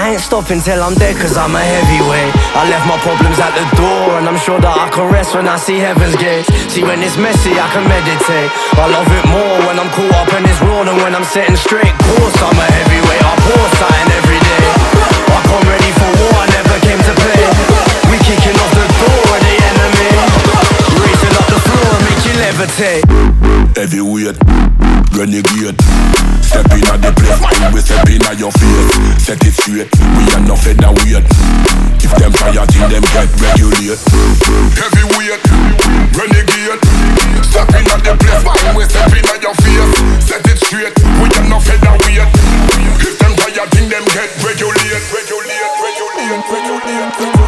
I ain't stopping till I'm dead cause I'm a heavyweight. I left my problems at the door and I'm sure that I can rest when I see heaven's gates. See when it's messy I can meditate. I love it more when I'm caught up and it's raw than when I'm sitting straight. Course I'm a heavyweight, I pour something every day. I come ready for war, I never came to play. We kicking off the door of the enemy. Racing up the floor and make you levitate. Heavyweight, renegade. Step in at the place, and we step in at your face. Set it straight, we are not featherweight. If them fire thing, them get regulate. Heavyweight, renegade. Step in at the place, and we step in at your face. Set it straight, we are not featherweight. If them fire thing, them get regulate. Regulate, regulate, regulate.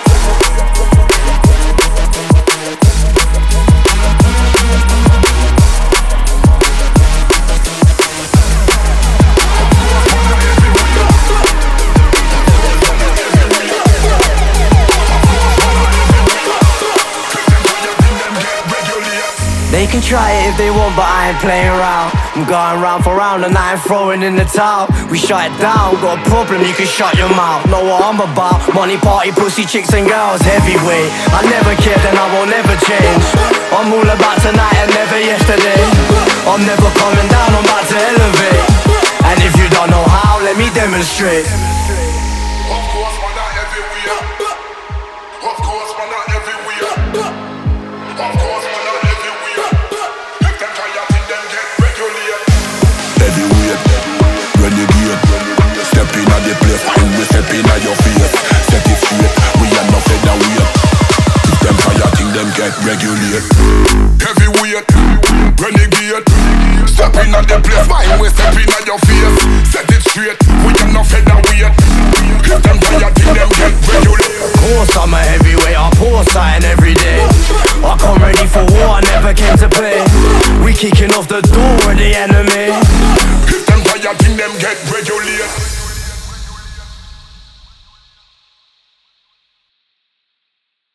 They can try it if they want, but I ain't playing around. I'm going round for round and I ain't throwing in the towel. We shut it down, got a problem, you can shut your mouth. Know what I'm about, money, party, pussy, chicks and girls, heavyweight. I never cared and I won't ever change. I'm all about tonight and never yesterday. I'm never coming down, I'm about to elevate. And if you don't know how, let me demonstrate. Of course, man, not everywhere. Of course, man, not everywhere. Of course, man, not everywhere. If them fire thing, them get regulate. Heavyweight, renegade. Step in at the place, and we step in at your face. Set it straight, we are not featherweight. If them fire thing, them get regulate. Heavyweight, renegade. Step in at the place, and we step in at your face. Set it straight, we are not featherweight. If them fire thing, them get regulate. Of course I'm a heavyweight, I pour something every day. I come ready for war, I never came to play. We kicking off the door of the enemy. If them fire thing, them get regulate.